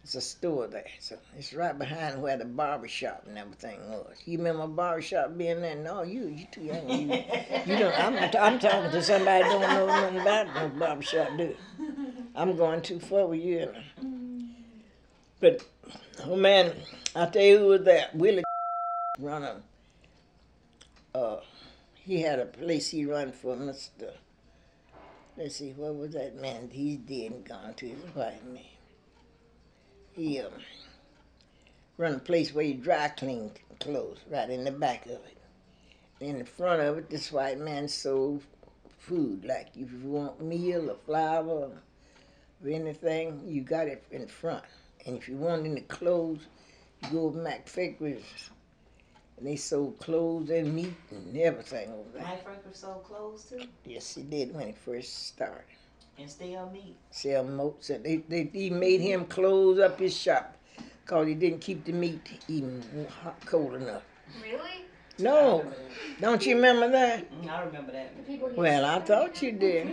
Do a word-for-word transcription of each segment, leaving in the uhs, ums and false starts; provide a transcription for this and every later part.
It's a store there. So it's right behind where the barber shop and everything was. You remember a barber shop being there? No, you you too young. You, you don't. I'm I'm talking to somebody who don't know nothing about no barber shop, do? I'm going too far with you. But oh man, I tell you who was that Willie runner. Uh, he had a place he run for Mister Let's see, what was that man? He's dead and gone to his white man. He um, run a place where you dry clean clothes right in the back of it. In the front of it, this white man sold food. Like if you want meal or flour or anything, you got it in front. And if you want any clothes, you go to McFickery's. And they sold clothes and meat and everything over there. Mike Franklin sold clothes too? Yes, he did when he first started. And still meat? Sell moats. And they, they, they made him close up his shop because he didn't keep the meat even hot, cold enough. Really? No. Don't you remember that? Mm, I remember that. Well, I thought you did.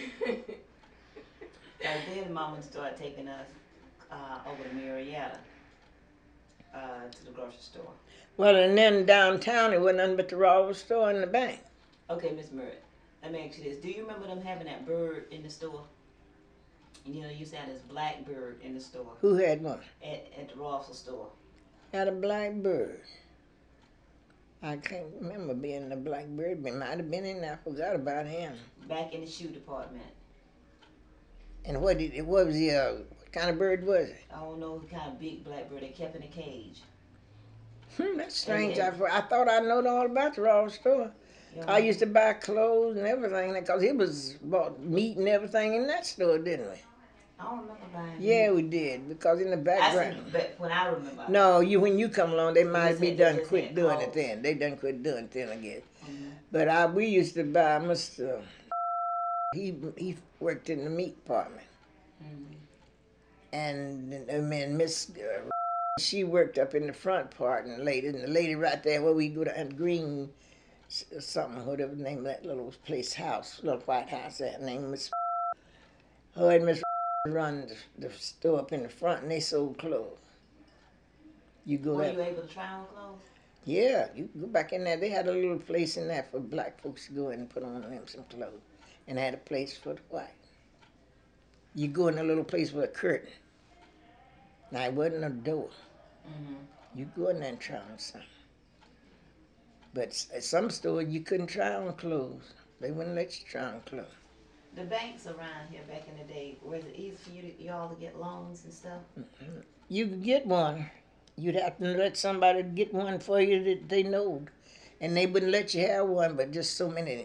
And then Mama started taking us uh, over to Marietta uh, to the grocery store. Well, and then downtown, it wasn't nothing but the Rawls store and the bank. Okay, Miss Murray, let me ask you this. Do you remember them having that bird in the store? You know, you used to have this black bird in the store. Who had one? At, at the Rawls store. Had a black bird. I can't remember being the black bird, but it might have been in there. I forgot about him. Back in the shoe department. And what did it? What was the? Uh, what kind of bird was it? I don't know what kind of big black bird they kept in a cage. Hmm, that's strange. I, I thought I knowed all about the Rawls store. Yeah. I used to buy clothes and everything because it was bought meat and everything in that store, didn't we? I don't remember buying. Yeah, meat. we did because in the I background. see, but when I remember. No, you when you come along, they might just be had- they done just quit had doing clothes. it then. They done quit doing it then, I guess. Mm-hmm. But I we used to buy Mister He he worked in the meat department, Mm-hmm. and I mean Miss uh, she worked up in the front part, and the lady and the lady right there where we go to and Green s- something whatever the name of that little place house, little white house that name Miss. Her and Miss run the, the store up in the front, and they sold clothes. You go Were there. you able to try on clothes? Yeah, you can go back in there. They had a little place in there for black folks to go in and put on them some clothes. And they had a place for the white. You go in a little place with a curtain. Now, it wasn't a door. Mm-hmm. You go in there and try on something. But s- at some stores, you couldn't try on clothes. They wouldn't let you try on clothes. The banks around here back in the day, was it easy for you to, y'all to get loans and stuff? You could get one. You'd have to let somebody get one for you that they know. And they wouldn't let you have one, but just so many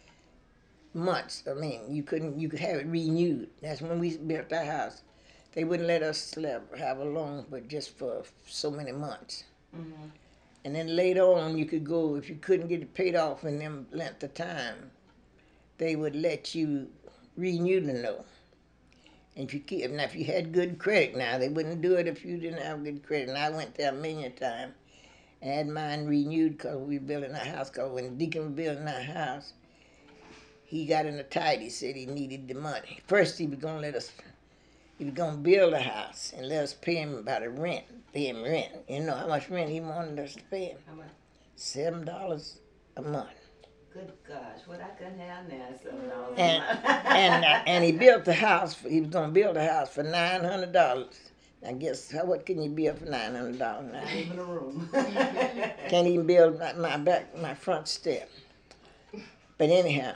months. I mean, you couldn't, you could have it renewed. That's when we built our house. They wouldn't let us slap, have a loan, but just for so many months. Mm-hmm. And then later on, you could go, if you couldn't get it paid off in them length of time, they would let you renew the note. And if you keep, now if you had good credit now, they wouldn't do it if you didn't have good credit. And I went there a million times and had mine renewed because we were building our house. Because when Deacon was building our house, he got in a tight. He said he needed the money. First, he was going to let us, he was going to build a house and let us pay him about the rent, pay him rent. You know how much rent he wanted us to pay him? How much? Seven dollars a month. Good gosh, what I couldn't have now is seven dollars. And and uh, and he built the house. For, he was gonna build a house for nine hundred dollars. I guess how what can you build for nine hundred dollars now? Not even a room. Can't even build my, my back, my front step. But anyhow,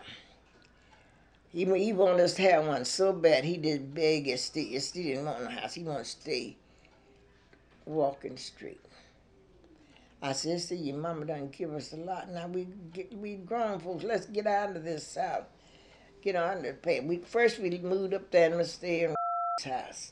he he wanted us to have one so bad. He did beg and stay. He still didn't want no house. He wanted to stay walking the street. I said, "See, your mama done give us a lot. Now we get, we grown folks. Let's get out of this south. Get on the pay. We first we moved up there and we stayed in house.